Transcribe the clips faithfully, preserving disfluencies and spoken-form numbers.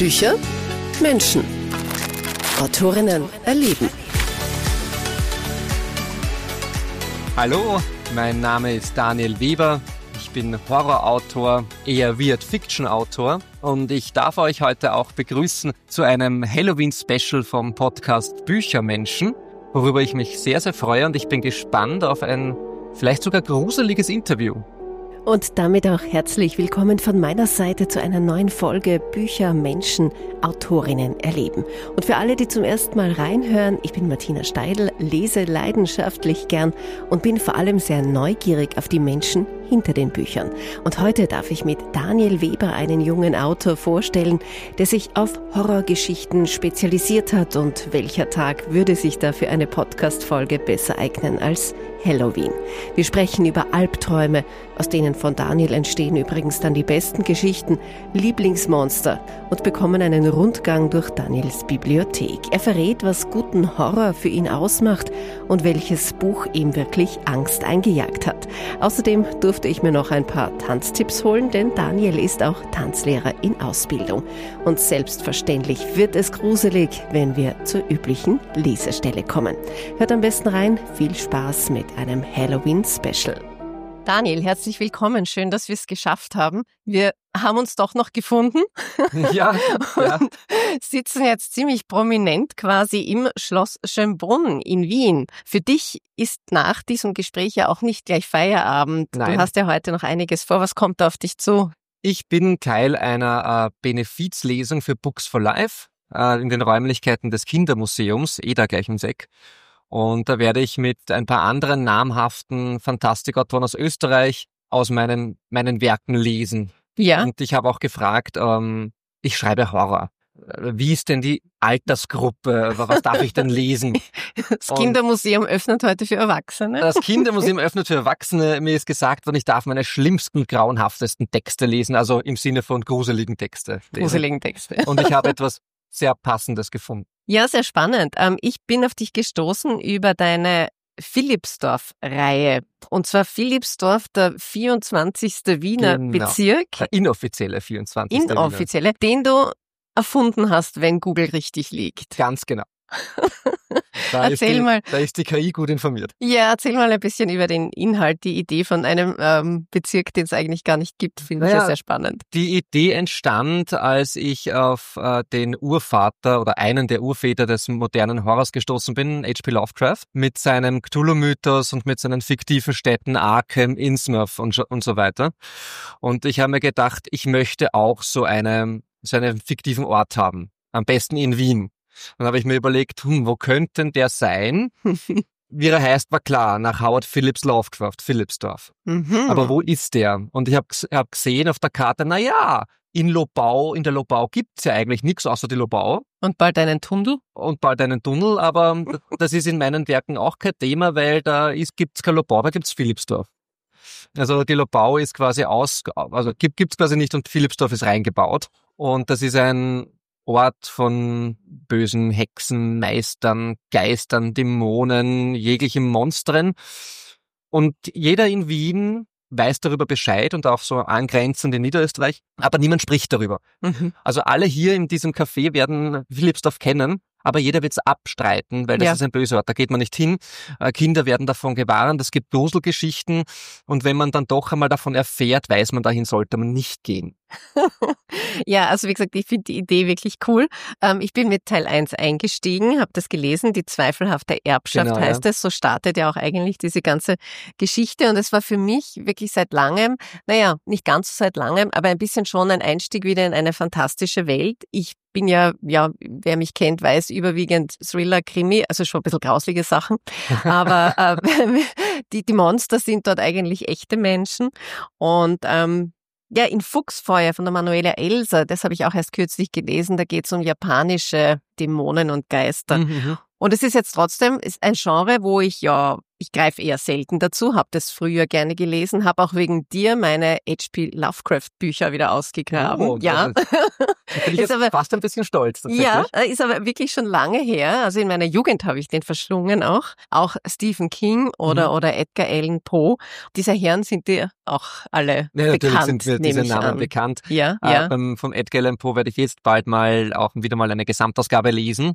Bücher, Menschen. Autorinnen erleben. Hallo, mein Name ist Daniel Weber. Ich bin Horrorautor, eher Weird-Fiction-Autor und ich darf euch heute auch begrüßen zu einem Halloween-Special vom Podcast Büchermenschen, worüber ich mich sehr, sehr freue und ich bin gespannt auf ein vielleicht sogar gruseliges Interview. Und damit auch herzlich willkommen von meiner Seite zu einer neuen Folge Bücher, Menschen, Autorinnen erleben. Und für alle, die zum ersten Mal reinhören, ich bin Martina Steidl, lese leidenschaftlich gern und bin vor allem sehr neugierig auf die Menschen hinter den Büchern. Und heute darf ich mit Daniel Weber einen jungen Autor vorstellen, der sich auf Horrorgeschichten spezialisiert hat. Und welcher Tag würde sich da für eine Podcast-Folge besser eignen als Halloween? Wir sprechen über Albträume, aus denen von Daniel entstehen übrigens dann die besten Geschichten, Lieblingsmonster und bekommen einen Rundgang durch Daniels Bibliothek. Er verrät, was guten Horror für ihn ausmacht und welches Buch ihm wirklich Angst eingejagt hat. Außerdem durfte ich mir noch ein paar Tanztipps holen, denn Daniel ist auch Tanzlehrer in Ausbildung. Und selbstverständlich wird es gruselig, wenn wir zur üblichen Lesestelle kommen. Hört am besten rein, viel Spaß mit einem Halloween-Special. Daniel, herzlich willkommen. Schön, dass wir es geschafft haben. Wir haben uns doch noch gefunden. Ja, ja. Und sitzen jetzt ziemlich prominent quasi im Schloss Schönbrunn in Wien. Für dich ist nach diesem Gespräch ja auch nicht gleich Feierabend. Nein. Du hast ja heute noch einiges vor. Was kommt da auf dich zu? Ich bin Teil einer äh, Benefizlesung für Books for Life äh, in den Räumlichkeiten des Kindermuseums, eh da gleich ums Eck. Und da werde ich mit ein paar anderen namhaften Fantastikautoren aus Österreich aus meinen, meinen Werken lesen. Ja. Und ich habe auch gefragt, ähm, ich schreibe Horror. Wie ist denn die Altersgruppe? Was darf ich denn lesen? Das Kindermuseum öffnet heute für Erwachsene. Das Kindermuseum öffnet für Erwachsene. Mir ist gesagt worden, ich darf meine schlimmsten, grauenhaftesten Texte lesen, also im Sinne von gruseligen Texte lesen. Gruseligen Texte. Und ich habe etwas sehr Passendes gefunden. Ja, sehr spannend. Ich bin auf dich gestoßen über deine Philippsdorf-Reihe. Und zwar Philippsdorf, der vierundzwanzigste Wiener Genau. Bezirk. Der inoffizielle vierundzwanzigste Inoffizielle, den du erfunden hast, wenn Google richtig liegt. Ganz genau. Da Erzähl ist die, mal. Da ist die K I gut informiert. Ja, erzähl mal ein bisschen über den Inhalt, die Idee von einem ähm, Bezirk, den es eigentlich gar nicht gibt. Finde ich Naja, ja sehr spannend. Die Idee entstand, als ich auf äh, den Urvater oder einen der Urväter des modernen Horrors gestoßen bin, H P Lovecraft, mit seinem Cthulhu-Mythos und mit seinen fiktiven Städten Arkham, Innsmouth und, und so weiter. Und ich habe mir gedacht, ich möchte auch so, eine, so einen fiktiven Ort haben. Am besten in Wien. Dann habe ich mir überlegt, hm, wo könnte denn der sein? Wie er heißt, war klar, nach Howard Phillips Lovecraft, Philippsdorf. Mhm. Aber wo ist der? Und ich habe hab gesehen auf der Karte, na ja, in Lobau, in der Lobau gibt's ja eigentlich nichts außer die Lobau. Und bald einen Tunnel? Und bald einen Tunnel, aber das ist in meinen Werken auch kein Thema, weil da ist, gibt's kein Lobau, da gibt's Philippsdorf. Also die Lobau ist quasi aus, also gibt, gibt's quasi nicht und Philippsdorf ist reingebaut. Und das ist ein Ort von bösen Hexen, Meistern, Geistern, Dämonen, jeglichen Monstern. Und jeder in Wien weiß darüber Bescheid und auch so angrenzend in Niederösterreich, aber niemand spricht darüber. Mhm. Also alle hier in diesem Café werden Philippsdorf kennen, aber jeder wird es abstreiten, weil das Ja. ist ein böser Ort, da geht man nicht hin. Äh, Kinder werden davon gewarnt, es gibt Gruselgeschichten und wenn man dann doch einmal davon erfährt, weiß man, dahin sollte man nicht gehen. Ja, also wie gesagt, ich finde die Idee wirklich cool. Ähm, ich bin mit Teil eins eingestiegen, habe das gelesen, die zweifelhafte Erbschaft Genau, heißt ja. es. So startet ja auch eigentlich diese ganze Geschichte und es war für mich wirklich seit langem, naja, nicht ganz so seit langem, aber ein bisschen schon ein Einstieg wieder in eine fantastische Welt. Ich bin ja, ja, wer mich kennt, weiß, überwiegend Thriller, Krimi, also schon ein bisschen grauslige Sachen. Aber äh, die, die Monster sind dort eigentlich echte Menschen. Und ähm, ja, in Fuchsfeuer von der Manuela Elser, das habe ich auch erst kürzlich gelesen, da geht es um japanische Dämonen und Geister. Mhm. Und es ist jetzt trotzdem ist ein Genre, wo ich ja, ich greife eher selten dazu, habe das früher gerne gelesen, habe auch wegen dir meine H P Lovecraft Bücher wieder ausgegraben. Oh, ja. Ist, da bin ich jetzt aber, fast ein bisschen stolz tatsächlich. Ja, ist aber wirklich schon lange her. Also in meiner Jugend habe ich den verschlungen auch. Auch Stephen King oder, mhm. oder Edgar Allan Poe. Diese Herren sind dir auch alle ja, bekannt. Natürlich sind mir diese Namen an. bekannt. Ja, äh, ja. Beim, vom Edgar Allan Poe werde ich jetzt bald mal auch wieder mal eine Gesamtausgabe lesen.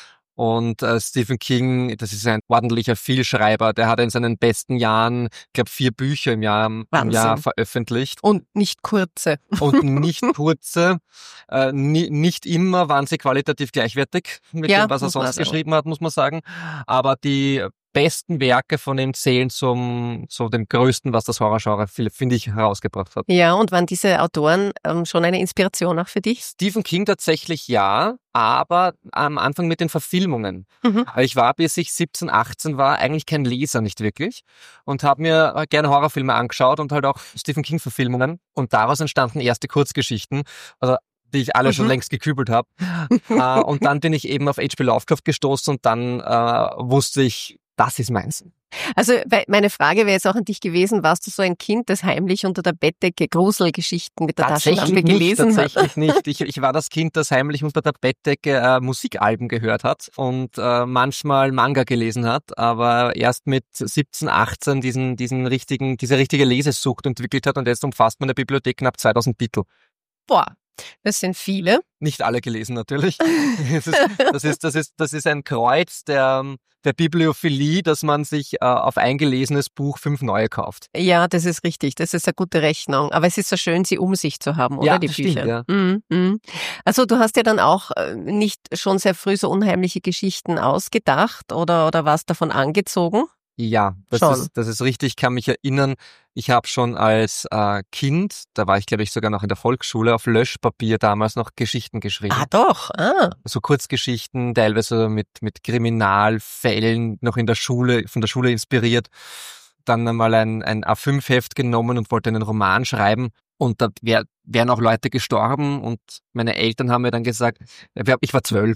Und äh, Stephen King, das ist ein ordentlicher Vielschreiber, der hat in seinen besten Jahren, ich glaube, vier Bücher im Jahr, im Jahr veröffentlicht. Und nicht kurze. Und nicht kurze. Äh, nie, nicht immer waren sie qualitativ gleichwertig mit ja, dem, was er sonst geschrieben hat, muss man sagen. Aber die besten Werke von ihm zählen zum so dem größten, was das Horrorgenre, finde ich, herausgebracht hat. Ja, und waren diese Autoren ähm, schon eine Inspiration auch für dich? Stephen King tatsächlich ja, aber am Anfang mit den Verfilmungen. Mhm. Ich war, bis ich siebzehn, achtzehn war, eigentlich kein Leser, nicht wirklich. Und habe mir gerne Horrorfilme angeschaut und halt auch Stephen King-Verfilmungen. Und daraus entstanden erste Kurzgeschichten. Also die ich alle mhm. schon längst gekübelt habe. uh, und dann bin ich eben auf H P Lovecraft gestoßen und dann uh, wusste ich, das ist meins. Also meine Frage wäre jetzt auch an dich gewesen, warst du so ein Kind, das heimlich unter der Bettdecke Gruselgeschichten mit der Taschenlampe gelesen nicht, hat? Tatsächlich nicht. Ich, ich war das Kind, das heimlich unter der Bettdecke äh, Musikalben gehört hat und äh, manchmal Manga gelesen hat, aber erst mit siebzehn, achtzehn diesen, diesen richtigen, diese richtige Lesesucht entwickelt hat und jetzt umfasst meine Bibliothek knapp zweitausend Titel. Boah. Das sind viele. Nicht alle gelesen natürlich. Das ist, das ist, das ist, das ist ein Kreuz der, der Bibliophilie, dass man sich äh, auf ein gelesenes Buch fünf neue kauft. Ja, das ist richtig. Das ist eine gute Rechnung. Aber es ist so schön, sie um sich zu haben, oder ja, die das Bücher? Stimmt, ja. Mhm, mhm. Also du hast ja dann auch nicht schon sehr früh so unheimliche Geschichten ausgedacht oder, oder warst davon angezogen? Ja, das schon. ist, das ist richtig. Ich kann mich erinnern, ich habe schon als äh, Kind, da war ich glaube ich sogar noch in der Volksschule, auf Löschpapier damals noch Geschichten geschrieben. Ah doch, ah. So Kurzgeschichten, teilweise mit mit Kriminalfällen, noch in der Schule, von der Schule inspiriert. Dann einmal ein, ein A fünf Heft genommen und wollte einen Roman schreiben. Und da wär, wären auch Leute gestorben und meine Eltern haben mir dann gesagt, ich war zwölf.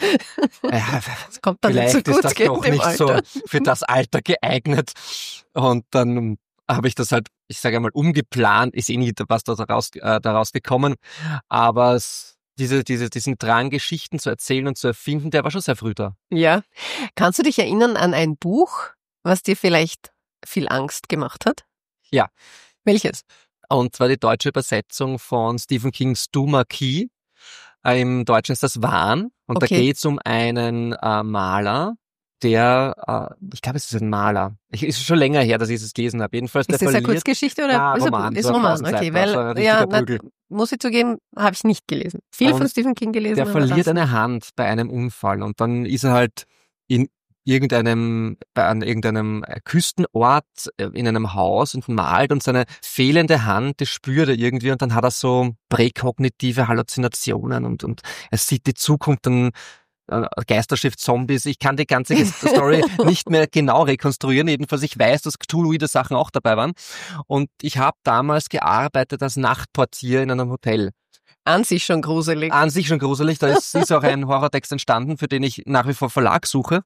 Das kommt dann Vielleicht nicht so gut, ist das doch nicht Alter. so für das Alter geeignet. Und dann habe ich das halt, ich sage einmal, umgeplant. Ist eh nie was daraus, äh, daraus gekommen. Aber es, diese, diese, diesen Drang, Geschichten zu erzählen und zu erfinden, der war schon sehr früh da. Ja. Kannst du dich erinnern an ein Buch, was dir vielleicht viel Angst gemacht hat? Ja. Welches? Und zwar die deutsche Übersetzung von Stephen Kings Du Marquis. Im Deutschen ist das Wahn. Und okay. Da geht es um einen äh, Maler, der, äh, ich glaube, es ist ein Maler. Ich, ist schon länger her, dass ich es gelesen habe. Jedenfalls, ist der das verliert, eine Kurzgeschichte oder na, ist Roman? Ist so Roman, okay, weil ja, na, muss ich zugeben, habe ich nicht gelesen. Viel und von Stephen King gelesen. Der verliert eine Hand bei einem Unfall und dann ist er halt in irgendeinem, bei an irgendeinem Küstenort in einem Haus und malt und seine fehlende Hand, das spürt er irgendwie und dann hat er so präkognitive Halluzinationen und, und er sieht die Zukunft, dann Geisterschiff, Zombies, ich kann die ganze Story nicht mehr genau rekonstruieren, jedenfalls ich weiß, dass Cthulhuide Sachen auch dabei waren und ich habe damals gearbeitet als Nachtportier in einem Hotel. An sich schon gruselig. An sich schon gruselig. Da ist, ist auch ein Horrortext entstanden, für den ich nach wie vor Verlag suche.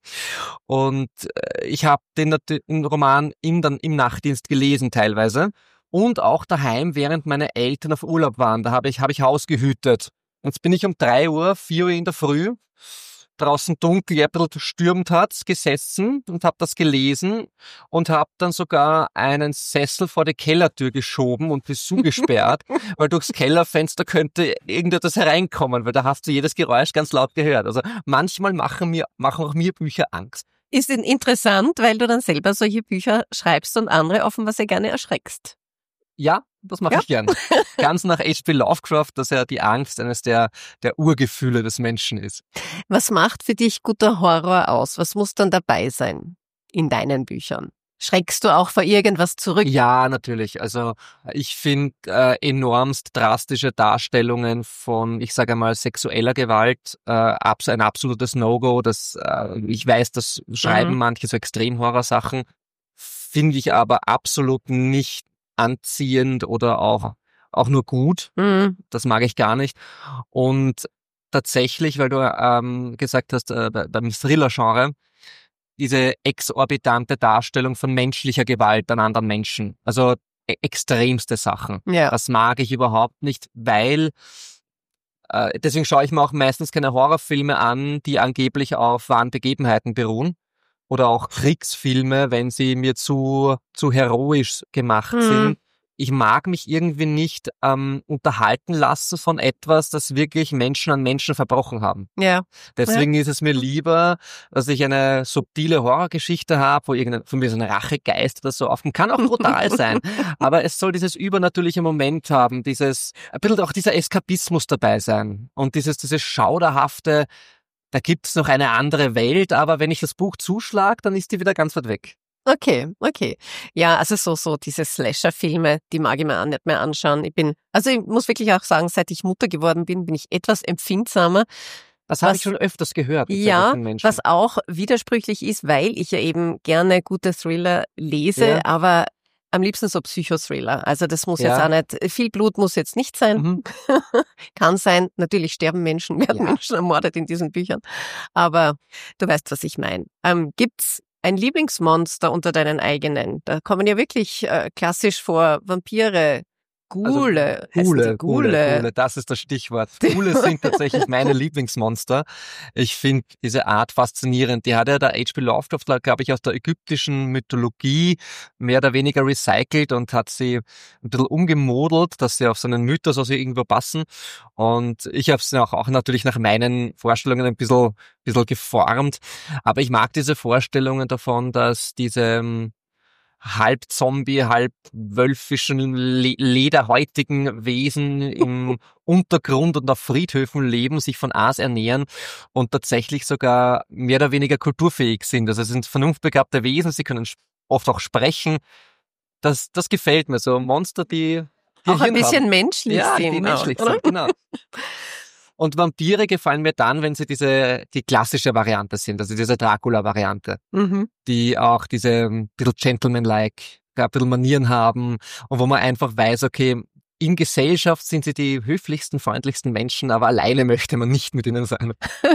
Und ich habe den, den Roman im, dann im Nachtdienst gelesen teilweise. Und auch daheim, während meine Eltern auf Urlaub waren. Da habe ich, habe ich Haus gehütet. Jetzt bin ich um drei Uhr, vier Uhr in der Früh, draußen dunkel, ja, ein bisschen gestürmt hat, gesessen und habe das gelesen und habe dann sogar einen Sessel vor die Kellertür geschoben und die zugesperrt, weil durchs Kellerfenster könnte irgendetwas hereinkommen, weil da hast du jedes Geräusch ganz laut gehört. Also manchmal machen mir, machen auch mir Bücher Angst. Ist interessant, weil du dann selber solche Bücher schreibst und andere offenbar sehr gerne erschreckst. Ja, das mache ja. ich gern. Ganz nach H P Lovecraft, dass ja die Angst eines der, der Urgefühle des Menschen ist. Was macht für dich guter Horror aus? Was muss dann dabei sein in deinen Büchern? Schreckst du auch vor irgendwas zurück? Ja, natürlich. Also ich finde äh, enormst drastische Darstellungen von, ich sage einmal, sexueller Gewalt äh, ein absolutes No-Go. Das, äh, ich weiß, das schreiben mhm. manche so Extremhorror-Sachen, finde ich aber absolut nicht anziehend oder auch auch nur gut. Mhm. Das mag ich gar nicht. Und tatsächlich, weil du ähm, gesagt hast, äh, beim Thriller-Genre, diese exorbitante Darstellung von menschlicher Gewalt an anderen Menschen. Also e- extremste Sachen. Ja. Das mag ich überhaupt nicht, weil äh, deswegen schaue ich mir auch meistens keine Horrorfilme an, die angeblich auf wahren Begebenheiten beruhen. Oder auch Kriegsfilme, wenn sie mir zu zu heroisch gemacht Mhm. sind. Ich mag mich irgendwie nicht ähm, unterhalten lassen von etwas, das wirklich Menschen an Menschen verbrochen haben. Ja. Deswegen ist es mir lieber, dass ich eine subtile Horrorgeschichte habe, wo irgendein, von mir so ein Rachegeist oder so aufkommt. Kann auch brutal sein, aber es soll dieses übernatürliche Moment haben, dieses, ein bisschen auch dieser Eskapismus dabei sein und dieses, dieses schauderhafte, da gibt's noch eine andere Welt, aber wenn ich das Buch zuschlage, dann ist die wieder ganz weit weg. Okay, okay. Ja, also so, so diese Slasher-Filme, die mag ich mir auch nicht mehr anschauen. Ich bin, also ich muss wirklich auch sagen, seit ich Mutter geworden bin, bin ich etwas empfindsamer. Das habe Was- ich schon öfters gehört. mit Ja, solchen Menschen. was auch widersprüchlich ist, weil ich ja eben gerne gute Thriller lese, Ja. aber am liebsten so Psychothriller. Also das muss Ja. jetzt auch nicht, viel Blut muss jetzt nicht sein. Mhm. Kann sein, natürlich sterben Menschen, werden Ja. Menschen ermordet in diesen Büchern. Aber du weißt, was ich meine. Ähm, gibt's ein Lieblingsmonster unter deinen eigenen? Da kommen ja wirklich äh, klassisch vor Vampire, Ghule, heißen Gule, die Gule, Ghule. Gule, das ist das Stichwort. Gule sind tatsächlich meine Lieblingsmonster. Ich finde diese Art faszinierend. Die hat ja der H P Lovecraft, glaube ich, aus der ägyptischen Mythologie mehr oder weniger recycelt und hat sie ein bisschen umgemodelt, dass sie auf so einen Mythos also irgendwo passen. Und ich habe sie auch, auch natürlich nach meinen Vorstellungen ein bisschen, bisschen geformt. Aber ich mag diese Vorstellungen davon, dass diese ähm, halb Zombie, halb wölfischen, le lederhäutigen Wesen im Untergrund und auf Friedhöfen leben, sich von Aas ernähren und tatsächlich sogar mehr oder weniger kulturfähig sind. Also es sind vernunftbegabte Wesen, sie können oft auch sprechen. Das, das gefällt mir, so Monster, die, die Auch ein Hirn bisschen haben. menschlich Ja, sind. die menschlich auch, oder? sind, genau. Und Vampire gefallen mir dann, wenn sie diese die klassische Variante sind, also diese Dracula-Variante, Mhm. die auch diese ähm, bisschen Gentleman-like, ein bisschen Manieren haben und wo man einfach weiß, okay, in Gesellschaft sind sie die höflichsten, freundlichsten Menschen, aber alleine möchte man nicht mit ihnen sein.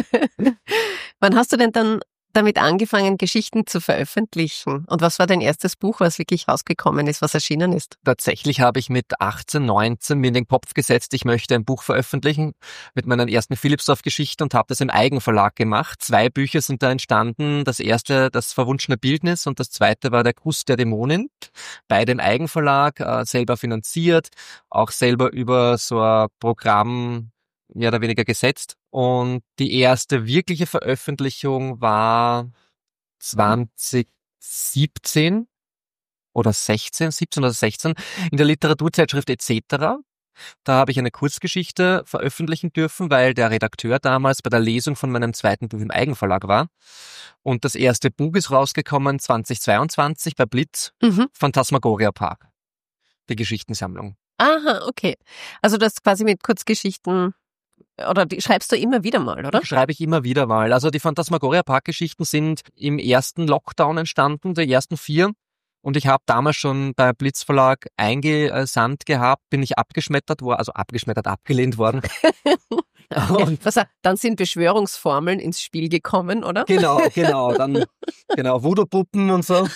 Wann hast du denn dann damit angefangen, Geschichten zu veröffentlichen? Und was war dein erstes Buch, was wirklich rausgekommen ist, was erschienen ist? Tatsächlich habe ich mit achtzehn, neunzehn mir in den Kopf gesetzt, ich möchte ein Buch veröffentlichen mit meinen ersten Philippsdorf-Geschichten und habe das im Eigenverlag gemacht. Zwei Bücher sind da entstanden. Das erste, das verwunschene Bildnis, und das zweite war der Kuss der Dämonin. Beide im Eigenverlag, äh, selber finanziert, auch selber über so ein Programm mehr oder weniger gesetzt. Und die erste wirkliche Veröffentlichung war zwanzig siebzehn oder sechzehn, siebzehn oder sechzehn in der Literaturzeitschrift et cetera. Da habe ich eine Kurzgeschichte veröffentlichen dürfen, weil der Redakteur damals bei der Lesung von meinem zweiten Buch im Eigenverlag war. Und das erste Buch ist rausgekommen zweitausendzweiundzwanzig bei Blitz, Mhm. Phantasmagoria Park, die Geschichtensammlung. Aha, okay. Also das quasi mit Kurzgeschichten, oder die schreibst du immer wieder mal, oder? Die schreibe ich immer wieder mal. Also die Phantasmagoria Park-Geschichten sind im ersten Lockdown entstanden, die ersten vier. Und ich habe damals schon bei Blitz Verlag eingesandt gehabt, bin ich abgeschmettert worden, also abgeschmettert, abgelehnt worden. Und Was, dann sind Beschwörungsformeln ins Spiel gekommen, oder? genau, genau, dann genau Voodoo-Puppen und so.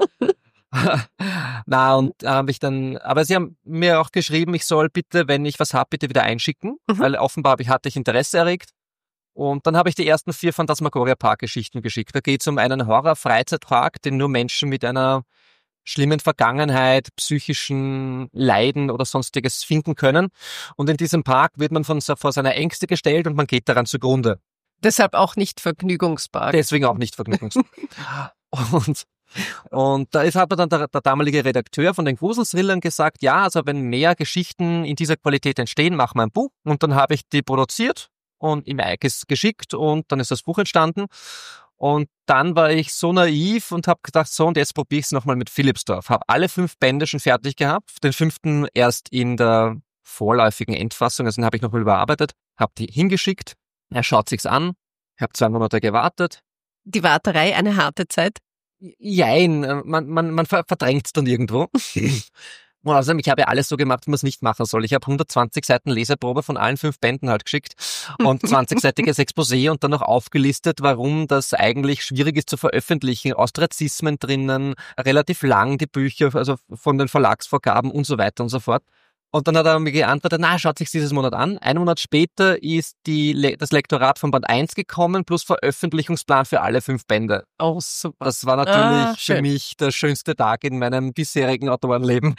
Na, und da habe ich dann, aber sie haben mir auch geschrieben, ich soll bitte, wenn ich was habe, bitte wieder einschicken, Mhm. weil offenbar habe ich, hatte ich Interesse erregt. Und dann habe ich die ersten vier Phantasmagoria Park-Geschichten geschickt. Da geht es um einen Horror-Freizeitpark, den nur Menschen mit einer schlimmen Vergangenheit, psychischen Leiden oder sonstiges finden können. Und in diesem Park wird man von, vor seine Ängste gestellt und man geht daran zugrunde. Deshalb auch nicht Vergnügungspark. Deswegen auch nicht Vergnügungs. und Und da ist, hat mir dann der, der damalige Redakteur von den Gruselthrillern gesagt, ja, also wenn mehr Geschichten in dieser Qualität entstehen, machen wir ein Buch. Und dann habe ich die produziert und ihm ges- geschickt und dann ist das Buch entstanden. Und dann war ich so naiv und habe gedacht, so, und jetzt probiere ich es nochmal mit Philippsdorf. Habe alle fünf Bände schon fertig gehabt, den fünften erst in der vorläufigen Endfassung, also den habe ich nochmal überarbeitet, habe die hingeschickt, er schaut sich's an, ich habe zwei Monate gewartet. Die Warterei, eine harte Zeit. Jein, man, man, man verdrängt es dann irgendwo. Und außerdem, ich habe ja alles so gemacht, wie man es nicht machen soll. Ich habe hundertzwanzig Seiten Leseprobe von allen fünf Bänden halt geschickt und zwanzig-seitiges Exposé und dann noch aufgelistet, warum das eigentlich schwierig ist zu veröffentlichen. Austriazismen drinnen, relativ lang die Bücher, also von den Verlagsvorgaben und so weiter und so fort. Und dann hat er mir geantwortet, na, schaut sich dieses Monat an. Einen Monat später ist die Le- das Lektorat von Band eins gekommen, plus Veröffentlichungsplan für alle fünf Bände. Oh, super. Das war natürlich Ah, für schön. mich der schönste Tag in meinem bisherigen Autorenleben.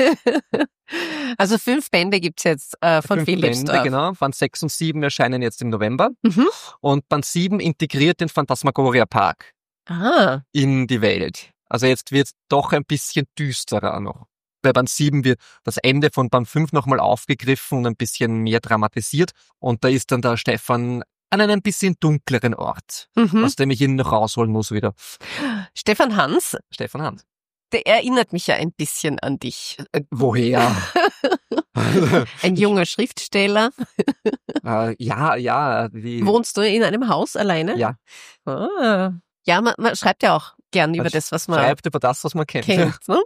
Also fünf Bände gibt's jetzt äh, von Fünf Philippsdorf. Bände, genau. Band sechs und sieben erscheinen jetzt im November. Mhm. Und Band sieben integriert den Phantasmagoria Park Ah, in die Welt. Also jetzt wird's doch ein bisschen düsterer noch. Bei Band sieben wird das Ende von Band fünf nochmal aufgegriffen und ein bisschen mehr dramatisiert. Und da ist dann der Stefan an einem bisschen dunkleren Ort, mhm. aus dem ich ihn noch rausholen muss wieder. Stefan Hans, Stefan Hans. der erinnert mich ja ein bisschen an dich. Äh, woher? Ein junger Schriftsteller. äh, ja, ja. Die, Wohnst du in einem Haus alleine? ja. Ah. Ja, man, man schreibt ja auch gern über Man das, was man schreibt über das, was man kennt. kennt. Ne?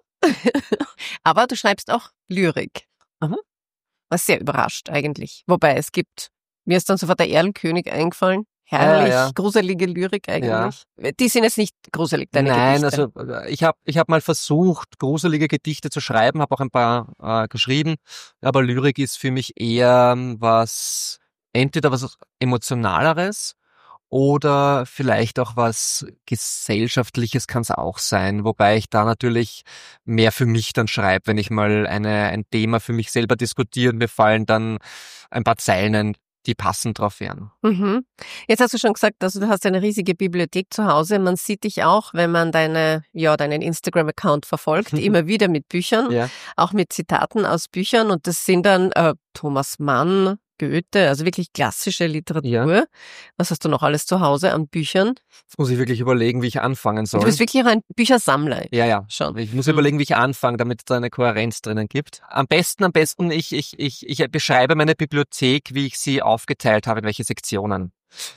Aber du schreibst auch Lyrik. Mhm. Was sehr überrascht eigentlich. Wobei es gibt, mir ist dann sofort der Erlenkönig eingefallen. Herrlich, Ja, ja. gruselige Lyrik eigentlich. Die sind jetzt nicht gruselig, deine Nein, Gedichte. also äh, ich habe ich hab mal versucht, gruselige Gedichte zu schreiben, habe auch ein paar äh, geschrieben, aber Lyrik ist für mich eher ähm, was, entweder was Emotionaleres oder vielleicht auch was Gesellschaftliches kann es auch sein, wobei ich da natürlich mehr für mich dann schreibe, wenn ich mal eine, ein Thema für mich selber diskutiere und mir fallen dann ein paar Zeilen ein, die passend drauf wären. Mhm. Jetzt hast du schon gesagt, also du hast eine riesige Bibliothek zu Hause. Man sieht dich auch, wenn man deine, ja, deinen Instagram-Account verfolgt, immer wieder mit Büchern, Ja. auch mit Zitaten aus Büchern. Und das sind dann äh, Thomas Mann, Goethe, also wirklich klassische Literatur. Ja. Was hast du noch alles zu Hause an Büchern? Jetzt muss ich wirklich überlegen, wie ich anfangen soll. Du bist wirklich auch ein Büchersammler. Ja, ja. Schon. Ich muss Mhm. überlegen, wie ich anfange, damit es da eine Kohärenz drinnen gibt. Am besten, am besten, ich, ich, ich, ich beschreibe meine Bibliothek, wie ich sie aufgeteilt habe, in welche Sektionen.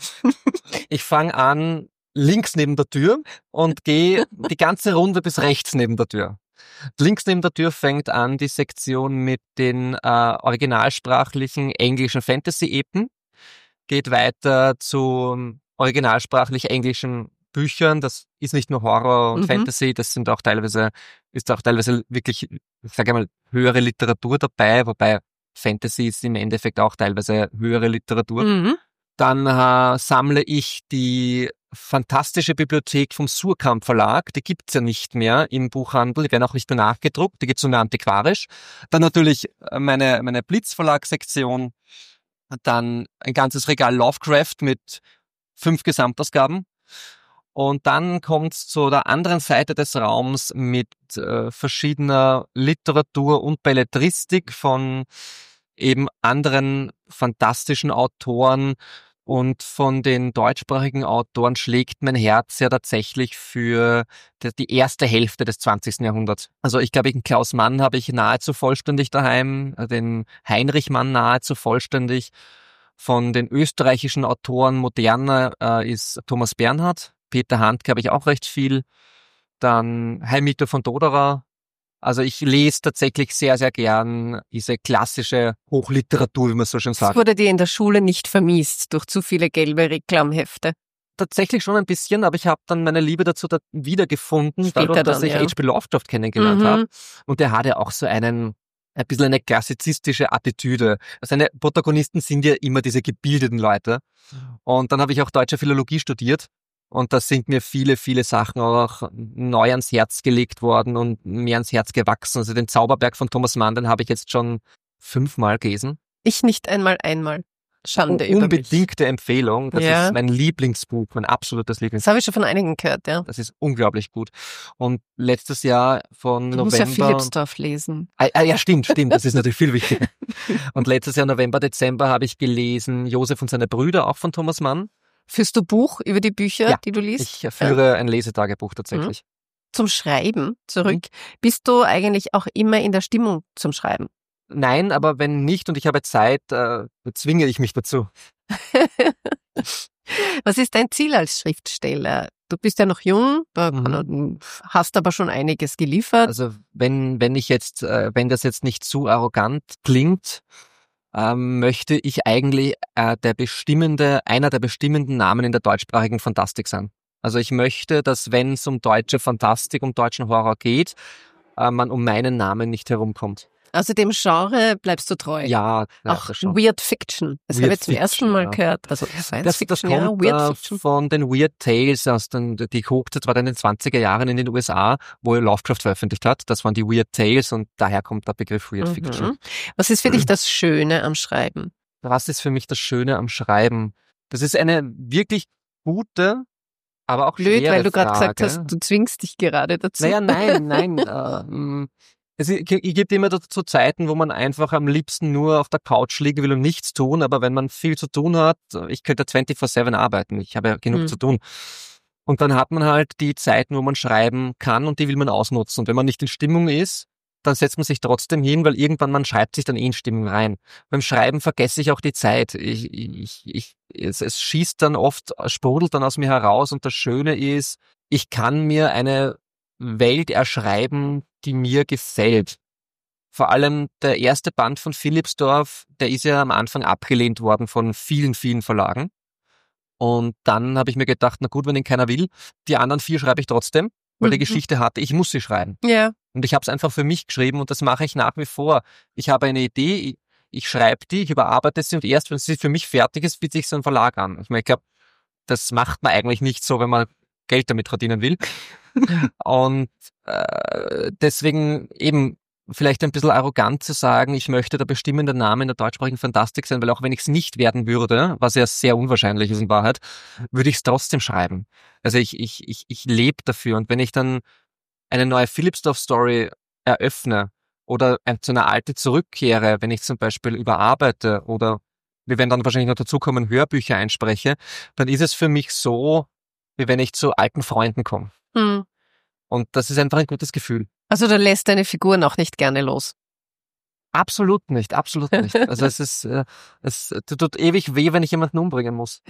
Ich fange an links neben der Tür und gehe die ganze Runde bis rechts neben der Tür. Links neben der Tür fängt an die Sektion mit den äh, originalsprachlichen englischen Fantasy-Epen, geht weiter zu originalsprachlich englischen Büchern. Das ist nicht nur Horror und Mhm. Fantasy, das sind auch teilweise, ist auch teilweise wirklich, ich sage mal, höhere Literatur dabei, wobei Fantasy ist im Endeffekt auch teilweise höhere Literatur. Mhm. Dann äh, sammle ich die fantastische Bibliothek vom Surkamp Verlag. Die gibt's ja nicht mehr im Buchhandel, die werden auch nicht mehr nachgedruckt, die gibt's nur mehr antiquarisch. Dann natürlich meine, meine Blitz-Verlag-Sektion, dann ein ganzes Regal Lovecraft mit fünf Gesamtausgaben. Und dann kommt's zu der anderen Seite des Raums mit äh, verschiedener Literatur und Belletristik von eben anderen fantastischen Autoren. Und von den deutschsprachigen Autoren schlägt mein Herz ja tatsächlich für die erste Hälfte des zwanzigsten Jahrhunderts. Also ich glaube, den Klaus Mann habe ich nahezu vollständig daheim, den Heinrich Mann nahezu vollständig. Von den österreichischen Autoren moderner äh, ist Thomas Bernhard, Peter Handke habe ich auch recht viel. Dann Heimito von Doderer. Also ich lese tatsächlich sehr, sehr gern diese klassische Hochliteratur, wie man so schön Das sagt. wurde dir in der Schule nicht vermiest durch zu viele gelbe Reklamhefte. Tatsächlich schon ein bisschen, aber ich habe dann meine Liebe dazu da wiedergefunden, Später dadurch, dass dann, ich ja. H P Lovecraft kennengelernt Mhm. habe. Und der hat ja auch so einen, ein bisschen eine klassizistische Attitüde. Seine Protagonisten sind ja immer diese gebildeten Leute. Und dann habe ich auch deutsche Philologie studiert. Und da sind mir viele, viele Sachen auch neu ans Herz gelegt worden und mir ans Herz gewachsen. Also den Zauberberg von Thomas Mann, den habe ich jetzt schon fünfmal gelesen. Ich nicht einmal einmal. Schande Un- über mich. Unbedingte Empfehlung. Das Ja. ist mein Lieblingsbuch, mein absolutes Lieblingsbuch. Das habe ich schon von einigen gehört, ja. Das ist unglaublich gut. Und letztes Jahr von Du musst ja November... Philippsdorf lesen. Ah, ah, ja, stimmt, stimmt. Das ist natürlich viel wichtiger. Und letztes Jahr November, Dezember habe ich gelesen Josef und seine Brüder, auch von Thomas Mann. Führst du Buch über die Bücher, Ja, die du liest? Ich führe ein Lesetagebuch tatsächlich. Zum Schreiben zurück. Bist du eigentlich auch immer in der Stimmung zum Schreiben? Nein, aber wenn nicht und ich habe Zeit, äh, zwinge ich mich dazu. Was ist dein Ziel als Schriftsteller? Du bist ja noch jung, mhm. hast aber schon einiges geliefert. Also wenn wenn ich jetzt, äh, wenn das jetzt nicht zu arrogant klingt, ähm, möchte ich eigentlich äh, der bestimmende, einer der bestimmenden Namen in der deutschsprachigen Fantastik sein. Also ich möchte, dass wenn es um deutsche Fantastik, um deutschen Horror geht, äh, man um meinen Namen nicht herumkommt. Also dem Genre bleibst du treu? Ja. Auch ja, schon. Weird Fiction. Das habe ich zum ersten Mal ja. gehört. Also Science das, Fiction, das kommt ja, Weird äh, Fiction. von den Weird Tales aus den, die Hochzeit war dann in den zwanziger Jahren in den U S A, wo Lovecraft veröffentlicht hat. Das waren die Weird Tales und daher kommt der Begriff Weird mhm. Fiction. Was ist für dich das Schöne am Schreiben? Was ist für mich das Schöne am Schreiben? Das ist eine wirklich gute, aber auch blöd, schwere weil du gerade Frage. gesagt hast, du zwingst dich gerade dazu. Naja, nein, nein. äh, Es gibt immer dazu Zeiten, wo man einfach am liebsten nur auf der Couch liegen will und nichts tun, aber wenn man viel zu tun hat, ich könnte vierundzwanzig sieben arbeiten, ich habe ja genug hm. zu tun. Und dann hat man halt die Zeiten, wo man schreiben kann und die will man ausnutzen. Und wenn man nicht in Stimmung ist, dann setzt man sich trotzdem hin, weil irgendwann man schreibt sich dann eh in Stimmung rein. Beim Schreiben vergesse ich auch die Zeit. Ich, ich, ich, es, es schießt dann oft, sprudelt dann aus mir heraus und das Schöne ist, ich kann mir eine Welt erschreiben, die mir gefällt. Vor allem der erste Band von Philippsdorf, der ist ja am Anfang abgelehnt worden von vielen, vielen Verlagen. Und dann habe ich mir gedacht, na gut, wenn ihn keiner will, die anderen vier schreibe ich trotzdem, weil mhm. die Geschichte hatte, ich muss sie schreiben. Ja. Und ich habe es einfach für mich geschrieben und das mache ich nach wie vor. Ich habe eine Idee, ich, ich schreibe die, ich überarbeite sie und erst, wenn sie für mich fertig ist, bietet sich so ein Verlag an. Ich meine, ich glaube, das macht man eigentlich nicht so, wenn man Geld damit verdienen will. Und äh, deswegen eben vielleicht ein bisschen arrogant zu sagen, ich möchte der bestimmende Name in der deutschsprachigen Fantastik sein, weil auch wenn ich es nicht werden würde, was ja sehr unwahrscheinlich ist in Wahrheit, würde ich es trotzdem schreiben. Also ich ich ich ich lebe dafür und wenn ich dann eine neue Philippsdorf-Story eröffne oder zu einer alten zurückkehre, wenn ich zum Beispiel überarbeite oder wir werden dann wahrscheinlich noch dazukommen, Hörbücher einspreche, dann ist es für mich so, wie wenn ich zu alten Freunden komme. Hm. Und das ist einfach ein gutes Gefühl. Also du lässt deine Figuren auch nicht gerne los? Absolut nicht, absolut nicht. Also es ist, äh, es tut ewig weh, wenn ich jemanden umbringen muss.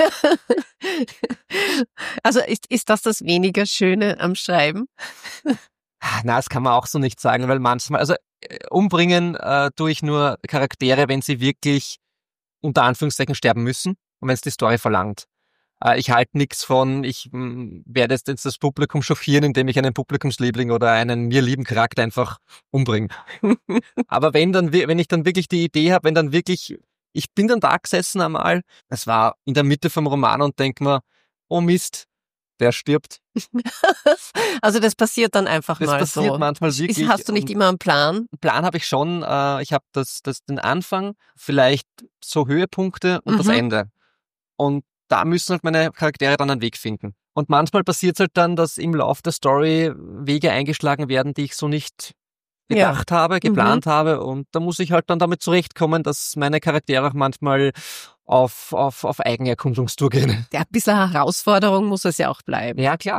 Also ist, ist das das weniger Schöne am Schreiben? Na, das kann man auch so nicht sagen, weil manchmal, also äh, umbringen äh, tue ich nur Charaktere, wenn sie wirklich unter Anführungszeichen sterben müssen und wenn es die Story verlangt. Äh, ich halte nichts von, ich mh, werde jetzt das Publikum chauffieren, indem ich einen Publikumsliebling oder einen mir lieben Charakter einfach umbringe. Aber wenn dann, wenn ich dann wirklich die Idee habe, wenn dann wirklich, ich bin dann da gesessen einmal, es war in der Mitte vom Roman und denk mir, oh Mist, der stirbt. Also das passiert dann einfach das mal so. Das passiert manchmal wirklich. Hast du nicht immer einen Plan? Einen Plan habe ich schon. Äh, ich habe das, das den Anfang, vielleicht so Höhepunkte und mhm. das Ende. Und da müssen halt meine Charaktere dann einen Weg finden. Und manchmal passiert es halt dann, dass im Laufe der Story Wege eingeschlagen werden, die ich so nicht gedacht ja. habe, geplant mhm. habe. Und da muss ich halt dann damit zurechtkommen, dass meine Charaktere auch manchmal auf, auf, auf Eigenerkundungstour gehen. Ja, ein bisschen Herausforderung muss es ja auch bleiben. Ja, klar.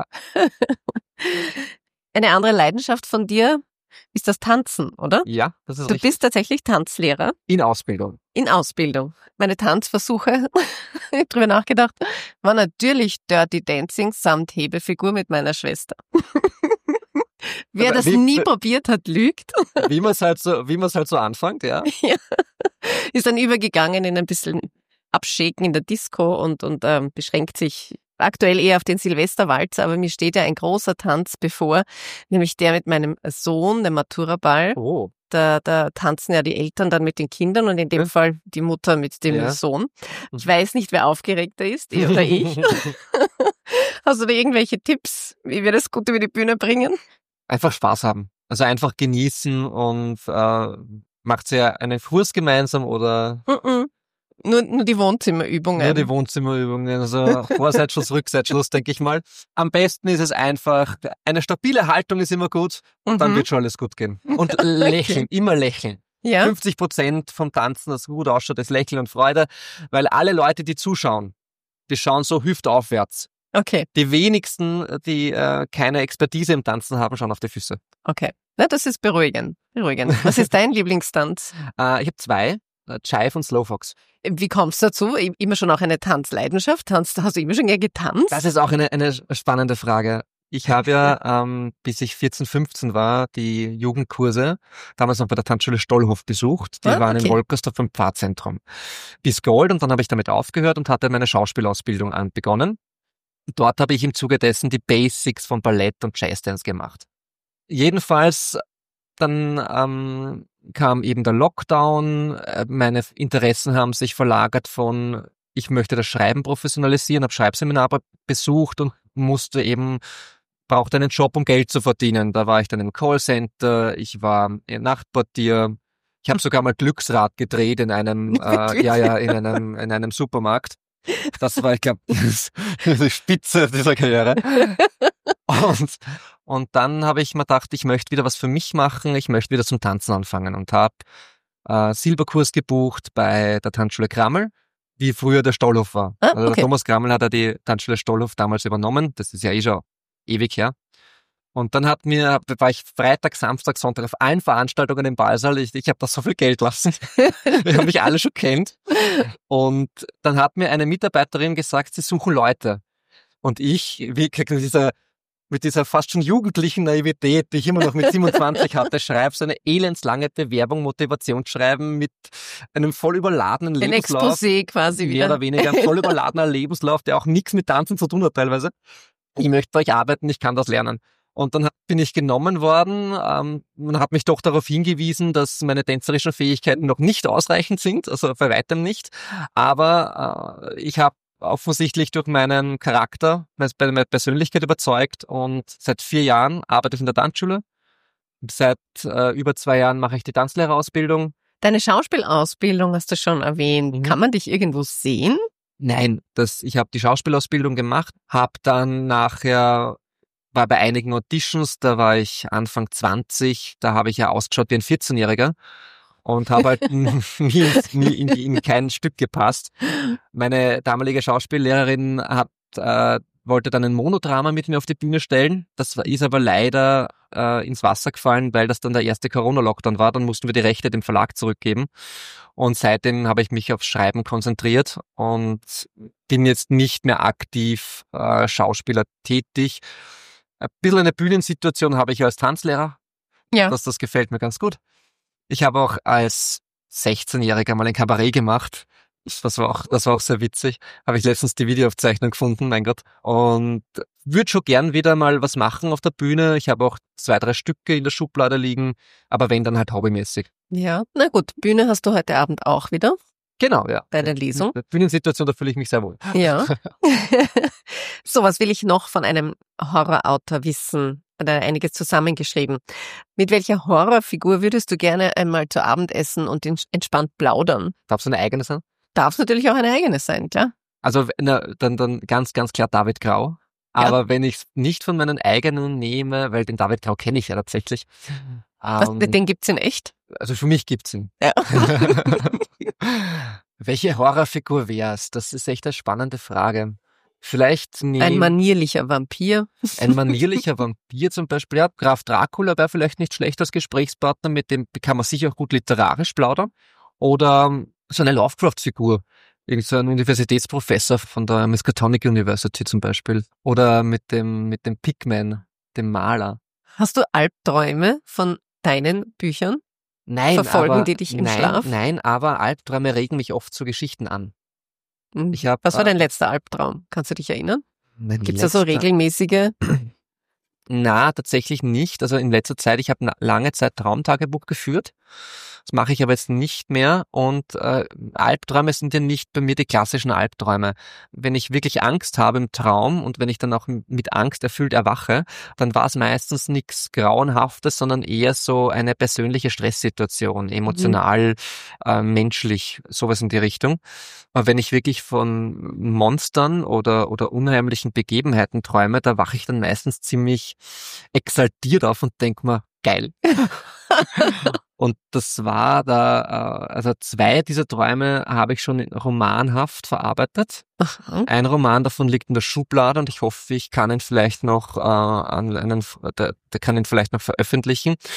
Eine andere Leidenschaft von dir ist das Tanzen, oder? Ja, das ist Du richtig. bist tatsächlich Tanzlehrer. In Ausbildung. In Ausbildung. Meine Tanzversuche, ich habe drüber nachgedacht, war natürlich Dirty Dancing samt Hebefigur mit meiner Schwester. Wer das wie, nie probiert hat, lügt. Wie man es halt so, wie man es halt so anfängt, ja. ja. Ist dann übergegangen in ein bisschen Abschäken in der Disco und, und ähm, beschränkt sich aktuell eher auf den Silvesterwalzer, aber mir steht ja ein großer Tanz bevor, nämlich der mit meinem Sohn, der Maturaball. Oh. Da, da tanzen ja die Eltern dann mit den Kindern und in dem ja. Fall die Mutter mit dem ja. Sohn. Ich weiß nicht, wer aufgeregter ist, ihr oder ich. Hast du da irgendwelche Tipps, wie wir das gut über die Bühne bringen? Einfach Spaß haben. Also einfach genießen und äh, macht ihr einen Kurs gemeinsam oder? Mm-mm. Nur, nur die Wohnzimmerübungen. Nur die Wohnzimmerübungen, also Vorseitschluss, Rückseitschluss, denke ich mal. Am besten ist es einfach, eine stabile Haltung ist immer gut und mhm. dann wird schon alles gut gehen. Und lächeln, okay. immer lächeln. Ja. fünfzig Prozent vom Tanzen, das gut ausschaut, ist Lächeln und Freude, weil alle Leute, die zuschauen, die schauen so hüftaufwärts. Okay. Die wenigsten, die äh, keine Expertise im Tanzen haben, schauen auf die Füße. Okay. Na, das ist beruhigend. beruhigend. Was ist dein Lieblingstanz? Äh, ich habe zwei. Jive und Slowfox. Wie kommst du dazu? Immer schon auch eine Tanzleidenschaft? Tanzt, hast du immer schon gerne getanzt? Das ist auch eine, eine spannende Frage. Ich habe ja, ähm, bis ich vierzehn, fünfzehn war, die Jugendkurse damals noch bei der Tanzschule Stollhof besucht. Die ah, waren okay. in Wolkersdorf im Pfadzentrum. Bis Gold, und dann habe ich damit aufgehört und hatte meine Schauspielausbildung an begonnen. Dort habe ich im Zuge dessen die Basics von Ballett und Jazzdance gemacht. Jedenfalls, dann ähm, kam eben der Lockdown. Meine Interessen haben sich verlagert von, ich möchte das Schreiben professionalisieren, habe Schreibseminare besucht und musste eben, brauchte einen Job, um Geld zu verdienen. Da war ich dann im Callcenter, ich war Nachtportier, ich habe sogar mal Glücksrad gedreht in einem, äh, ja, ja, in einem, in einem Supermarkt. Das war, ich glaube, die Spitze dieser Karriere. Und, und dann habe ich mir gedacht, ich möchte wieder was für mich machen, ich möchte wieder zum Tanzen anfangen und habe äh, Silberkurs gebucht bei der Tanzschule Krammel, wie früher der Stollhof war. Ah, also der okay. Thomas Krammel hat ja die Tanzschule Stollhof damals übernommen, das ist ja eh schon ewig her. Und dann hat mir, war ich Freitag, Samstag, Sonntag auf allen Veranstaltungen im Ballsaal. Ich, ich habe da so viel Geld lassen. Wir haben mich alle schon kennt. Und dann hat mir eine Mitarbeiterin gesagt, sie suchen Leute. Und ich, wie mit dieser, mit dieser fast schon jugendlichen Naivität, die ich immer noch mit siebenundzwanzig hatte, schreibe so eine elendslange Bewerbung, Motivationsschreiben mit einem voll überladenen Ein Lebenslauf. Exposé quasi Mehr wieder. oder weniger ein voll überladener Lebenslauf, der auch nichts mit Tanzen zu tun hat teilweise. Ich möchte bei euch arbeiten, ich kann das lernen. Und dann bin ich genommen worden. Ähm, man hat mich doch darauf hingewiesen, dass meine tänzerischen Fähigkeiten noch nicht ausreichend sind, also bei weitem nicht. Aber äh, ich habe offensichtlich durch meinen Charakter, meine Persönlichkeit überzeugt, und seit vier Jahren arbeite ich in der Tanzschule. Seit äh, über zwei Jahren mache ich die Tanzlehrerausbildung. Deine Schauspielausbildung hast du schon erwähnt. Mhm. Kann man dich irgendwo sehen? Nein, das, ich habe die Schauspielausbildung gemacht, habe dann nachher, war bei einigen Auditions, da war ich Anfang zwanzig, da habe ich ja ausgeschaut wie ein vierzehnjähriger und habe halt nie, nie in, in kein Stück gepasst. Meine damalige Schauspiellehrerin hat, äh, wollte dann ein Monodrama mit mir auf die Bühne stellen. Das ist aber leider äh, ins Wasser gefallen, weil das dann der erste Corona-Lockdown war. Dann mussten wir die Rechte dem Verlag zurückgeben. Und seitdem habe ich mich aufs Schreiben konzentriert und bin jetzt nicht mehr aktiv äh, Schauspieler tätig. Ein bisschen eine Bühnensituation habe ich als Tanzlehrer. Ja. Das, das gefällt mir ganz gut. Ich habe auch als sechzehnjähriger mal ein Kabarett gemacht. Das war auch, das war auch sehr witzig. Habe ich letztens die Videoaufzeichnung gefunden, mein Gott. Und würde schon gern wieder mal was machen auf der Bühne. Ich habe auch zwei, drei Stücke in der Schublade liegen, aber wenn, dann halt hobbymäßig. Ja, na gut, Bühne hast du heute Abend auch wieder Genau, ja. bei der Lesung. Die Bühnensituation, da fühle ich mich sehr wohl. Ja. So, was will ich noch von einem Horrorautor wissen? Hat er einiges zusammengeschrieben. Mit welcher Horrorfigur würdest du gerne einmal zu Abend essen und entspannt plaudern? Darf es eine eigene sein? Darf natürlich auch eine eigene sein, klar. Also na, dann, dann ganz, ganz klar David Grau. Aber Ja. wenn ich es nicht von meinen eigenen nehme, weil den David Grau kenne ich ja tatsächlich. Was, Ähm, den gibt's in echt? also für mich gibt's ihn. Ja. Welche Horrorfigur wär's? Das ist echt eine spannende Frage. Vielleicht nehm, Ein manierlicher Vampir. ein manierlicher Vampir zum Beispiel. Ja, Graf Dracula wäre vielleicht nicht schlecht als Gesprächspartner, mit dem kann man sicher auch gut literarisch plaudern. Oder so eine Lovecraft-Figur. Irgend so ein Universitätsprofessor von der Miskatonic University zum Beispiel. Oder mit dem, mit dem Pigman, dem Maler. Hast du Albträume von deinen Büchern? Nein, Verfolgen aber, die dich im nein, Schlaf? Nein, aber Albträume regen mich oft zu Geschichten an. Hm. Ich hab, Was war äh, dein letzter Albtraum? Kannst du dich erinnern? Mein Gibt's da so letzter- regelmäßige? Na, tatsächlich nicht. Also in letzter Zeit, ich habe na- lange Zeit Traumtagebuch geführt. Das mache ich aber jetzt nicht mehr. Und äh, Albträume sind ja nicht bei mir die klassischen Albträume. Wenn ich wirklich Angst habe im Traum und wenn ich dann auch m- mit Angst erfüllt erwache, dann war es meistens nichts Grauenhaftes, sondern eher so eine persönliche Stresssituation, emotional, äh, menschlich, sowas in die Richtung. Aber wenn ich wirklich von Monstern oder, oder unheimlichen Begebenheiten träume, da wache ich dann meistens ziemlich exaltiert auf und denk mir, geil. Und das war da, äh, also zwei dieser Träume habe ich schon romanhaft verarbeitet. Aha. Ein Roman davon liegt in der Schublade und ich hoffe, ich kann ihn vielleicht noch, äh, an einen, der, der kann ihn vielleicht noch veröffentlichen.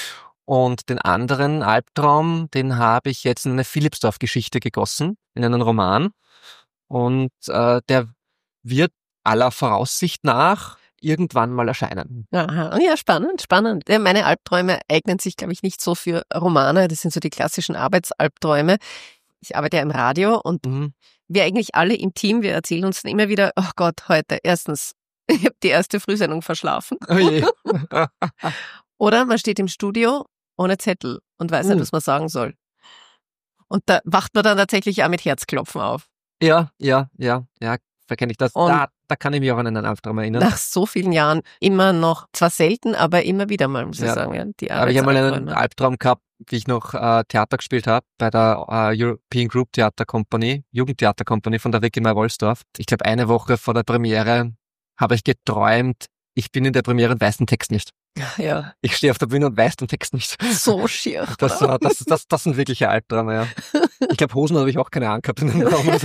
Und den anderen Albtraum, den habe ich jetzt in eine Philippsdorf-Geschichte gegossen, in einen Roman. Und äh, der wird aller Voraussicht nach irgendwann mal erscheinen. Aha. Ja, spannend, spannend. Ja, meine Albträume eignen sich, glaube ich, nicht so für Romane. Das sind so die klassischen Arbeitsalbträume. Ich arbeite ja im Radio und mhm. wir eigentlich alle im Team, wir erzählen uns dann immer wieder, oh Gott, heute, erstens, ich habe die erste Frühsendung verschlafen. Oh je. Oder man steht im Studio ohne Zettel und weiß uh. nicht, was man sagen soll. Und da wacht man dann tatsächlich auch mit Herzklopfen auf. Ja, ja, ja, ja, verkenne ich das. Da, da kann ich mich auch an einen Albtraum erinnern. Nach so vielen Jahren immer noch, zwar selten, aber immer wieder mal, muss ja. ich sagen. Ja, die aber ich habe mal einen Albtraum gehabt, wie ich noch äh, Theater gespielt habe, bei der äh, European Group Theater Company, Jugendtheater Company von der Ricky May-Wolsdorf. Ich glaube, eine Woche vor der Premiere habe ich geträumt, ich bin in der Premiere und weiß den Text nicht. Ja. Ich stehe auf der Bühne und weiß den Text nicht. So schier. Das, war, das, das, das sind wirkliche Albträume, ja. Ich glaube, Hosen habe ich auch keine angehabt in den Raum. Also.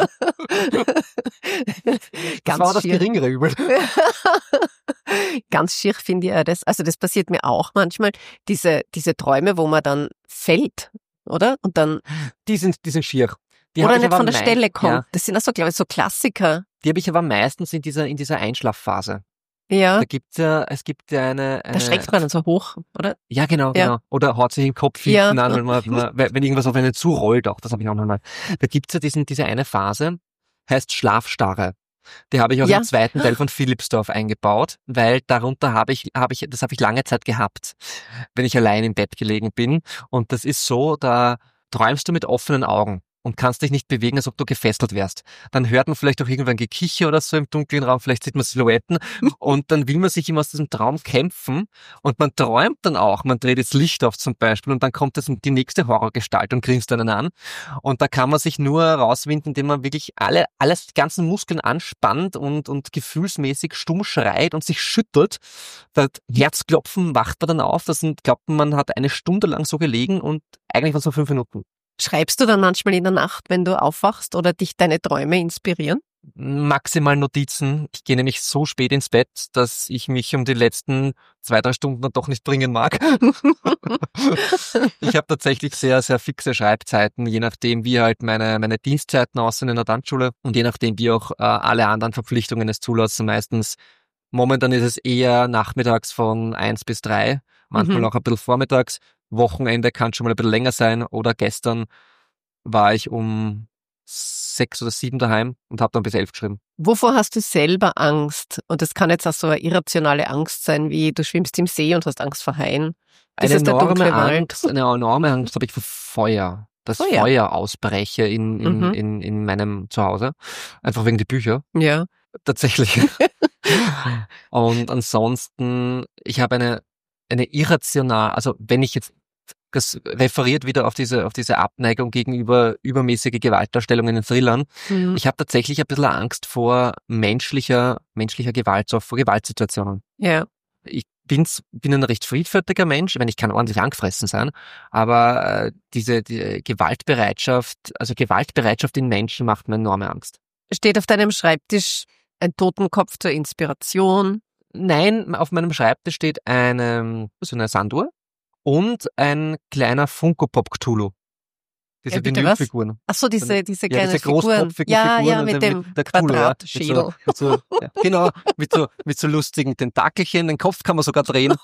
Das war das schier. Geringere Übel. Ganz schier finde ich das. Also das passiert mir auch manchmal. Diese, diese Träume, wo man dann fällt, oder? Und dann. Die sind, die sind schier. Die oder nicht von der Stelle mein, kommt. Ja. Das sind also, glaube ich, so Klassiker. Die habe ich aber meistens in dieser, in dieser Einschlafphase. Ja. Da gibt's ja, es gibt ja eine, eine. Da schreckt man dann so hoch, oder? Ja, genau, ja. genau. Oder haut sich im Kopf hinten ja. an, wenn, man, wenn irgendwas auf einen zurollt, auch das habe ich auch noch mal. Da gibt's ja diesen, diese eine Phase, heißt Schlafstarre. Die habe ich auch ja. im zweiten Teil von Philippsdorf eingebaut, weil darunter habe ich, habe ich, das habe ich lange Zeit gehabt, wenn ich allein im Bett gelegen bin. Und das ist so, da träumst du mit offenen Augen und kannst dich nicht bewegen, als ob du gefesselt wärst. Dann hört man vielleicht auch irgendwann Gekicher oder so im dunklen Raum, vielleicht sieht man Silhouetten und dann will man sich immer aus diesem Traum kämpfen und man träumt dann auch, man dreht das Licht auf zum Beispiel und dann kommt das die nächste Horrorgestalt und grinst einen an und da kann man sich nur rauswinden, indem man wirklich alle, alles, die ganzen Muskeln anspannt und, und gefühlsmäßig stumm schreit und sich schüttelt. Das Herzklopfen wacht man dann auf, das glaubt man, hat eine Stunde lang so gelegen und eigentlich waren es nur fünf Minuten. Schreibst du dann manchmal in der Nacht, wenn du aufwachst oder dich deine Träume inspirieren? Maximal Notizen. Ich gehe nämlich so spät ins Bett, dass ich mich um die letzten zwei, drei Stunden dann doch nicht bringen mag. Ich habe tatsächlich sehr, sehr fixe Schreibzeiten, je nachdem, wie halt meine, meine Dienstzeiten aussehen in der Tanzschule und je nachdem, wie auch äh, alle anderen Verpflichtungen es zulassen. Meistens, momentan ist es eher nachmittags von eins bis drei, manchmal mhm. auch ein bisschen vormittags. Wochenende kann schon mal ein bisschen länger sein oder gestern war ich um sechs oder sieben daheim und habe dann bis elf geschrieben. Wovor hast du selber Angst? Und das kann jetzt auch so eine irrationale Angst sein, wie du schwimmst im See und hast Angst vor Haien. Eine enorme Angst, eine enorme Angst habe ich vor Feuer. Dass Feuer, Feuer ausbreche in, in, mhm. in, in meinem Zuhause. Einfach wegen die Bücher. Ja. Tatsächlich. Und ansonsten, ich habe eine eine irrational, also wenn ich jetzt, das referiert wieder auf diese auf diese Abneigung gegenüber übermäßige Gewaltdarstellungen in Thrillern. Mhm. Ich habe tatsächlich ein bisschen Angst vor menschlicher menschlicher Gewalt, so vor Gewaltsituationen. Ja. Ich bin's, bin ein recht friedfertiger Mensch, ich meine, ich kann ordentlich angefressen sein, aber äh, diese die Gewaltbereitschaft, also Gewaltbereitschaft in Menschen macht mir enorme Angst. Steht auf deinem Schreibtisch ein Totenkopf zur Inspiration? Nein, auf meinem Schreibtisch steht eine, so eine Sanduhr und ein kleiner Funko-Pop Cthulhu. Diese ja, Vinylfiguren. Ach so, diese, diese kleinen ja, diese großkopfigen ja, Figuren. Ja, mit dem mit der Quadratschädel. Mit so, mit so, ja, genau, mit so, mit so lustigen Tentakelchen. Den Kopf kann man sogar drehen.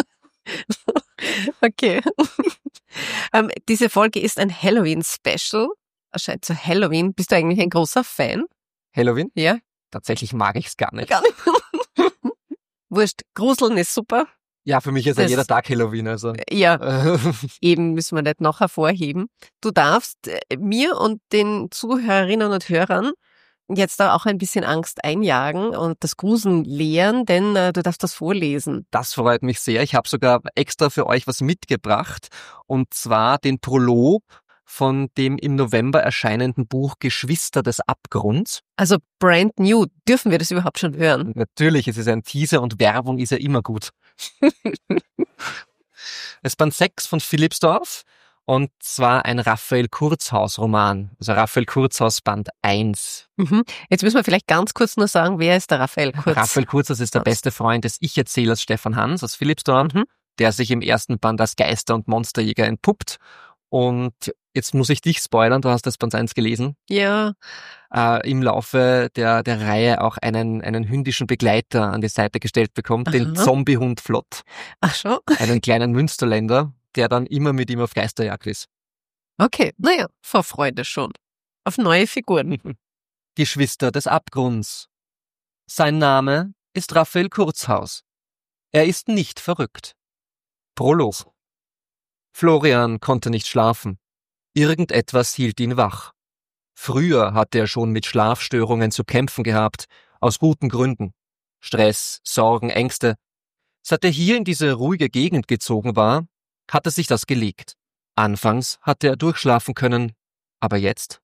Okay. ähm, diese Folge ist ein Halloween-Special. Erscheint zu Halloween. Bist du eigentlich ein großer Fan? Halloween? Ja. Tatsächlich mag ich es gar nicht. Gar nicht. Wurscht, Gruseln ist super. Ja, für mich ist ja jeder Tag Halloween, also. Ja, eben müssen wir nicht noch hervorheben. Du darfst mir und den Zuhörerinnen und Hörern jetzt da auch ein bisschen Angst einjagen und das Gruseln lehren, denn äh, du darfst das vorlesen. Das freut mich sehr. Ich habe sogar extra für euch was mitgebracht und zwar den Prolog von dem im November erscheinenden Buch Geschwister des Abgrunds. Also brand new. Dürfen wir das überhaupt schon hören? Natürlich, es ist ein Teaser und Werbung ist ja immer gut. Es ist Band sechs von Philippsdorf und zwar ein Raphael Kurzhaus-Roman. Also Raphael Kurzhaus Band eins. Mhm. Jetzt müssen wir vielleicht ganz kurz nur sagen, wer ist der Raphael Kurzhaus? Raphael Kurzhaus ist der beste Freund des Ich-Erzählers Stefan Hans aus Philippsdorf. Mhm. der sich im ersten Band als Geister- und Monsterjäger entpuppt. Und jetzt muss ich dich spoilern, du hast das Band eins gelesen. Ja. Äh, im Laufe der, der Reihe auch einen, einen hündischen Begleiter an die Seite gestellt bekommt, Aha. den Zombiehund Flott. Ach schon? Einen kleinen Münsterländer, der dann immer mit ihm auf Geisterjagd ist. Okay, naja, Vorfreude schon. Auf neue Figuren. Geschwister des Abgrunds. Sein Name ist Raphael Kurzhaus. Er ist nicht verrückt. Prolog. Florian konnte nicht schlafen. Irgendetwas hielt ihn wach. Früher hatte er schon mit Schlafstörungen zu kämpfen gehabt, aus guten Gründen. Stress, Sorgen, Ängste. Seit er hier in diese ruhige Gegend gezogen war, hatte sich das gelegt. Anfangs hatte er durchschlafen können, aber jetzt?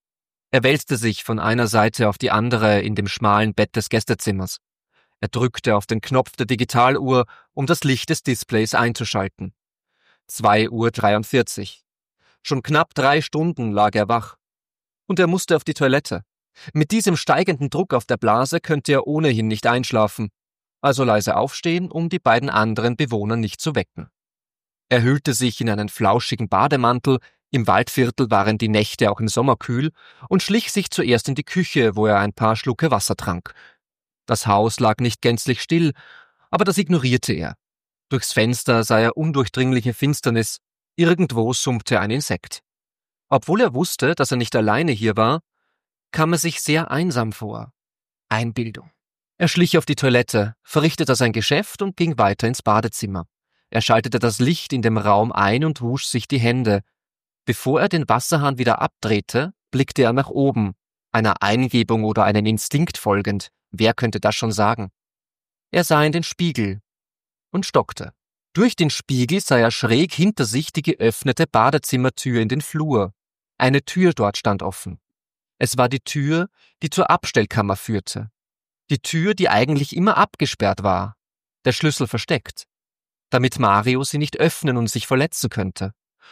Er wälzte sich von einer Seite auf die andere in dem schmalen Bett des Gästezimmers. Er drückte auf den Knopf der Digitaluhr, um das Licht des Displays einzuschalten. zwei Uhr dreiundvierzig. Schon knapp drei Stunden lag er wach. Und er musste auf die Toilette. Mit diesem steigenden Druck auf der Blase könnte er ohnehin nicht einschlafen. Also leise aufstehen, um die beiden anderen Bewohner nicht zu wecken. Er hüllte sich in einen flauschigen Bademantel, im Waldviertel waren die Nächte auch im Sommer kühl, und schlich sich zuerst in die Küche, wo er ein paar Schlucke Wasser trank. Das Haus lag nicht gänzlich still, aber das ignorierte er. Durchs Fenster sah er undurchdringliche Finsternis, irgendwo summte ein Insekt. Obwohl er wusste, dass er nicht alleine hier war, kam er sich sehr einsam vor. Einbildung. Er schlich auf die Toilette, verrichtete sein Geschäft und ging weiter ins Badezimmer. Er schaltete das Licht in dem Raum ein und wusch sich die Hände. Bevor er den Wasserhahn wieder abdrehte, blickte er nach oben, einer Eingebung oder einem Instinkt folgend. Wer könnte das schon sagen? Er sah in den Spiegel und stockte. Durch den Spiegel sah er schräg hinter sich die geöffnete Badezimmertür in den Flur. Eine Tür dort stand offen. Es war die Tür, die zur Abstellkammer führte. Die Tür, die eigentlich immer abgesperrt war. Der Schlüssel versteckt. Damit Mario sie nicht öffnen und sich verletzen könnte.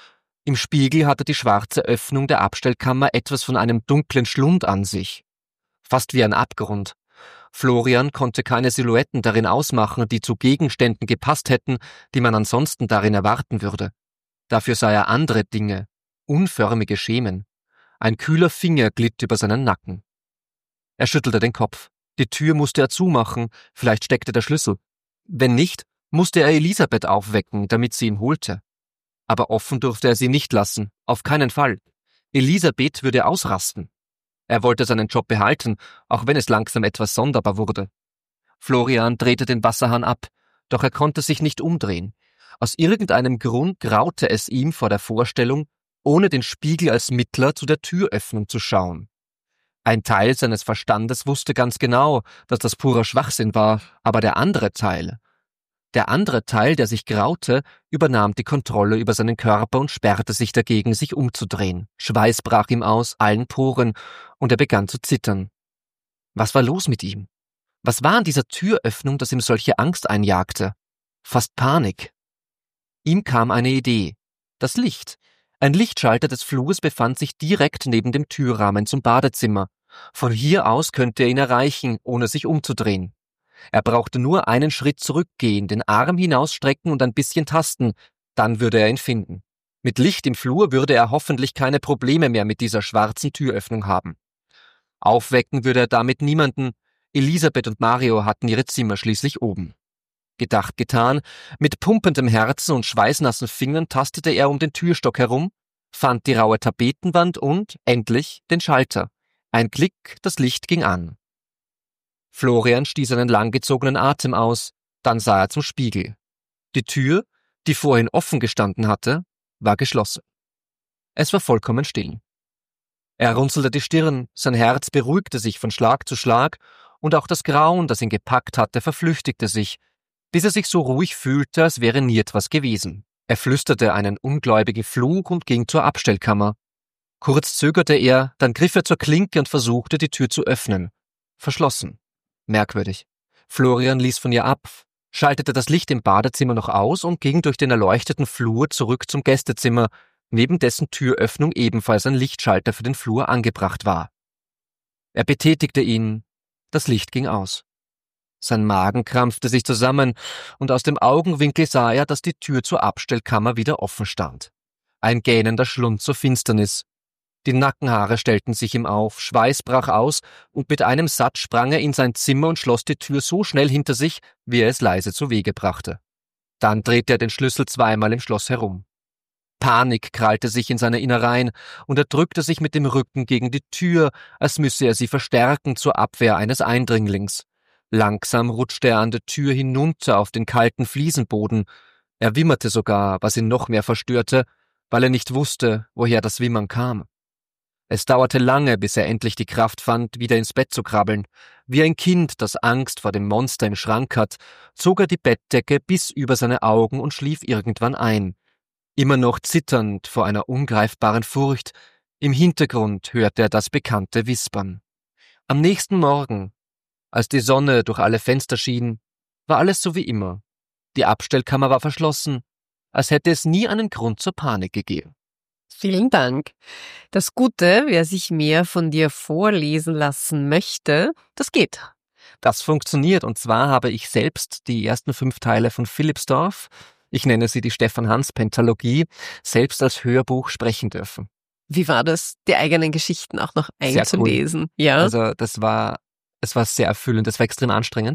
Im Spiegel hatte die schwarze Öffnung der Abstellkammer etwas von einem dunklen Schlund an sich. Fast wie ein Abgrund. Florian konnte keine Silhouetten darin ausmachen, die zu Gegenständen gepasst hätten, die man ansonsten darin erwarten würde. Dafür sah er andere Dinge, unförmige Schemen. Ein kühler Finger glitt über seinen Nacken. Er schüttelte den Kopf. Die Tür musste er zumachen, vielleicht steckte der Schlüssel. Wenn nicht, musste er Elisabeth aufwecken, damit sie ihn holte. Aber offen durfte er sie nicht lassen, auf keinen Fall. Elisabeth würde ausrasten. Er wollte seinen Job behalten, auch wenn es langsam etwas sonderbar wurde. Florian drehte den Wasserhahn ab, doch er konnte sich nicht umdrehen. Aus irgendeinem Grund graute es ihm vor der Vorstellung, ohne den Spiegel als Mittler zu der Türöffnung zu schauen. Ein Teil seines Verstandes wusste ganz genau, dass das purer Schwachsinn war, aber der andere Teil, der andere Teil, der sich graute, übernahm die Kontrolle über seinen Körper und sperrte sich dagegen, sich umzudrehen. Schweiß brach ihm aus allen Poren und er begann zu zittern. Was war los mit ihm? Was war an dieser Türöffnung, das ihm solche Angst einjagte? Fast Panik. Ihm kam eine Idee. Das Licht. Ein Lichtschalter des Flurs befand sich direkt neben dem Türrahmen zum Badezimmer. Von hier aus könnte er ihn erreichen, ohne sich umzudrehen. Er brauchte nur einen Schritt zurückgehen, den Arm hinausstrecken und ein bisschen tasten, dann würde er ihn finden. Mit Licht im Flur würde er hoffentlich keine Probleme mehr mit dieser schwarzen Türöffnung haben. Aufwecken würde er damit niemanden, Elisabeth und Mario hatten ihre Zimmer schließlich oben. Gedacht, getan, mit pumpendem Herzen und schweißnassen Fingern tastete er um den Türstock herum, fand die raue Tapetenwand und, endlich, den Schalter. Ein Klick, das Licht ging an. Florian stieß einen langgezogenen Atem aus, dann sah er zum Spiegel. Die Tür, die vorhin offen gestanden hatte, war geschlossen. Es war vollkommen still. Er runzelte die Stirn, sein Herz beruhigte sich von Schlag zu Schlag und auch das Grauen, das ihn gepackt hatte, verflüchtigte sich, bis er sich so ruhig fühlte, als wäre nie etwas gewesen. Er flüsterte einen ungläubigen Fluch und ging zur Abstellkammer. Kurz zögerte er, dann griff er zur Klinke und versuchte, die Tür zu öffnen. Verschlossen. Merkwürdig. Florian ließ von ihr ab, schaltete das Licht im Badezimmer noch aus und ging durch den erleuchteten Flur zurück zum Gästezimmer, neben dessen Türöffnung ebenfalls ein Lichtschalter für den Flur angebracht war. Er betätigte ihn, das Licht ging aus. Sein Magen krampfte sich zusammen, und aus dem Augenwinkel sah er, dass die Tür zur Abstellkammer wieder offen stand. Ein gähnender Schlund zur Finsternis. Die Nackenhaare stellten sich ihm auf, Schweiß brach aus, und mit einem Satz sprang er in sein Zimmer und schloss die Tür so schnell hinter sich, wie er es leise zu Wege brachte. Dann drehte er den Schlüssel zweimal im Schloss herum. Panik krallte sich in seine Innereien, und er drückte sich mit dem Rücken gegen die Tür, als müsse er sie verstärken zur Abwehr eines Eindringlings. Langsam rutschte er an der Tür hinunter auf den kalten Fliesenboden. Er wimmerte sogar, was ihn noch mehr verstörte, weil er nicht wusste, woher das Wimmern kam. Es dauerte lange, bis er endlich die Kraft fand, wieder ins Bett zu krabbeln. Wie ein Kind, das Angst vor dem Monster im Schrank hat, zog er die Bettdecke bis über seine Augen und schlief irgendwann ein. Immer noch zitternd vor einer ungreifbaren Furcht, im Hintergrund hörte er das bekannte Wispern. Am nächsten Morgen, als die Sonne durch alle Fenster schien, war alles so wie immer. Die Abstellkammer war verschlossen, als hätte es nie einen Grund zur Panik gegeben. Vielen Dank. Das Gute, wer sich mehr von dir vorlesen lassen möchte, das geht. Das funktioniert, und zwar habe ich selbst die ersten fünf Teile von Philippsdorf, ich nenne sie die Stefan-Hans-Pentalogie, selbst als Hörbuch sprechen dürfen. Wie war das, die eigenen Geschichten auch noch einzulesen? Sehr cool. Ja. Also das war, es war sehr erfüllend, es war extrem anstrengend,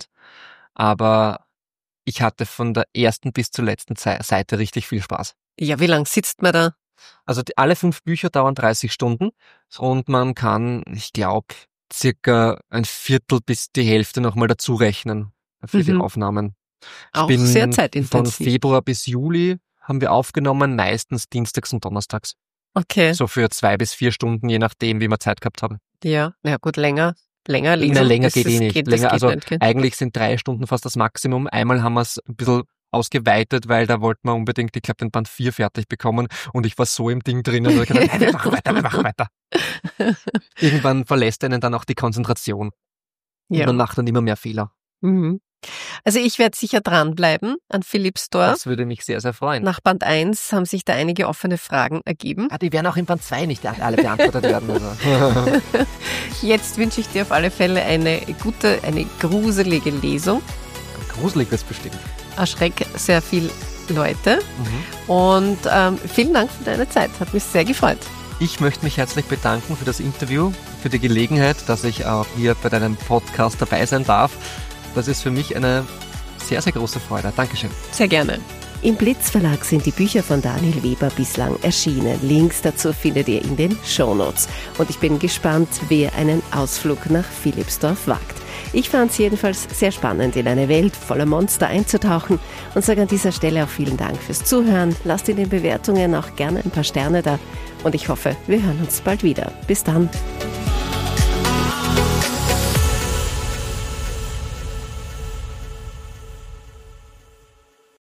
aber ich hatte von der ersten bis zur letzten Seite richtig viel Spaß. Ja, wie lang sitzt man da? Also die, alle fünf Bücher dauern dreißig Stunden und man kann, ich glaube, circa ein Viertel bis die Hälfte nochmal dazu rechnen für mhm. die Aufnahmen. Ich Auch bin sehr zeitintensiv. Von Februar bis Juli haben wir aufgenommen, meistens dienstags und donnerstags. Okay. So für zwei bis vier Stunden, je nachdem, wie wir Zeit gehabt haben. Ja, ja gut, länger. Länger lesen. Na, länger geht eh nicht. Geht, länger, geht also nicht, okay. Eigentlich sind drei Stunden fast das Maximum. Einmal haben wir es ein bisschen ausgeweitet, weil da wollten wir unbedingt, ich glaube, den Band vier fertig bekommen, und ich war so im Ding drin, und ich gedacht, nein, wir machen weiter, wir machen weiter. Irgendwann verlässt einen dann auch die Konzentration. Und ja. Man macht dann immer mehr Fehler. Mhm. Also ich werde sicher dranbleiben an Philippsdorf. Das würde mich sehr, sehr freuen. Nach Band eins haben sich da einige offene Fragen ergeben. Ah, die werden auch in Band zwei nicht alle beantwortet werden. Also. Jetzt wünsche ich dir auf alle Fälle eine gute, eine gruselige Lesung. Gruselig wird es bestimmt. Erschreck sehr viele Leute. Mhm. Und ähm, vielen Dank für deine Zeit. Hat mich sehr gefreut. Ich möchte mich herzlich bedanken für das Interview, für die Gelegenheit, dass ich auch hier bei deinem Podcast dabei sein darf. Das ist für mich eine sehr, sehr große Freude. Dankeschön. Sehr gerne. Im Blitz Verlag sind die Bücher von Daniel Weber bislang erschienen. Links dazu findet ihr in den Shownotes. Und ich bin gespannt, wer einen Ausflug nach Philippsdorf wagt. Ich fand es jedenfalls sehr spannend, in eine Welt voller Monster einzutauchen, und sage an dieser Stelle auch vielen Dank fürs Zuhören. Lasst in den Bewertungen auch gerne ein paar Sterne da, und ich hoffe, wir hören uns bald wieder. Bis dann.